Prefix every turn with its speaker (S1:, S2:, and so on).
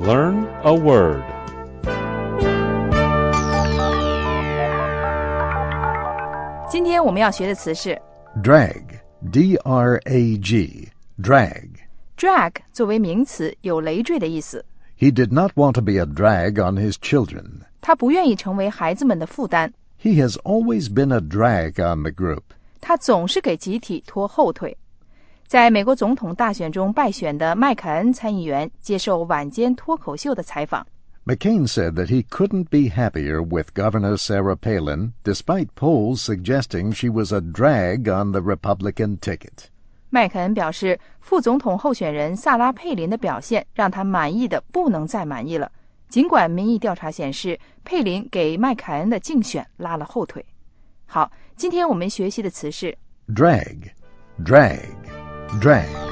S1: Learn a word.
S2: 今天我们要学的词是
S3: Drag, D-R-A-G, drag.
S2: drag 作为名词有累赘的意思，
S3: He did not want to be a drag on his children.
S2: 他不愿意成为孩子们的负担，
S3: He has always been a drag on the group.
S2: 他总是给集体拖后腿。在美国总统大选中败选的麦凯恩参议员接受晚间脱口秀的采访，
S3: McCain said that he couldn't be happier with Governor Sarah Palin, despite polls suggesting she was a drag on the Republican ticket.
S2: 麦凯恩表示，副总统候选人萨拉佩林的表现让他满意的不能再满意了，尽管民意调查显示佩林给麦凯恩的竞选拉了后腿。好，今天我们学习的词是
S3: Drag, drag, drag.